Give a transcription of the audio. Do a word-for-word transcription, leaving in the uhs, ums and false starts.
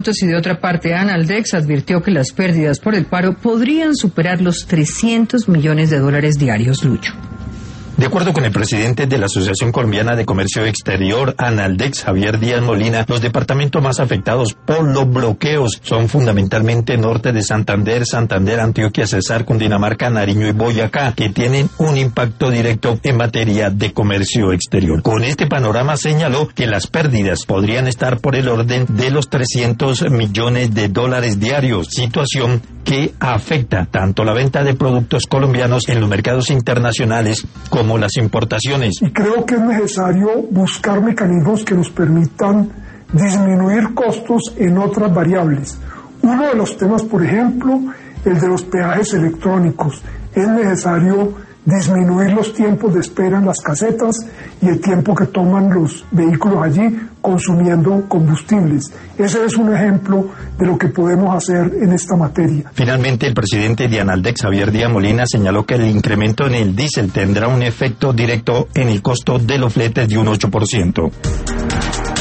Y de otra parte, Analdex advirtió que las pérdidas por el paro podrían superar los trescientos millones de dólares diarios, Lucho. De acuerdo con el presidente de la Asociación Colombiana de Comercio Exterior, Analdex, Javier Díaz Molina, los departamentos más afectados por los bloqueos son fundamentalmente norte de Santander, Santander, Antioquia, Cesar, Cundinamarca, Nariño y Boyacá, que tienen un impacto directo en materia de comercio exterior. Con este panorama señaló que las pérdidas podrían estar por el orden de los trescientos millones de dólares diarios, situación que afecta tanto la venta de productos colombianos en los mercados internacionales como las importaciones. Y creo que es necesario buscar mecanismos que nos permitan disminuir costos en otras variables. Uno de los temas, por ejemplo, el de los peajes electrónicos. Es necesario disminuir los tiempos de espera en las casetas y el tiempo que toman los vehículos allí consumiendo combustibles. Ese es un ejemplo de lo que podemos hacer en esta materia. Finalmente, el presidente de Analdex, Javier Díaz Molina, señaló que el incremento en el diésel tendrá un efecto directo en el costo de los fletes de un ocho por ciento.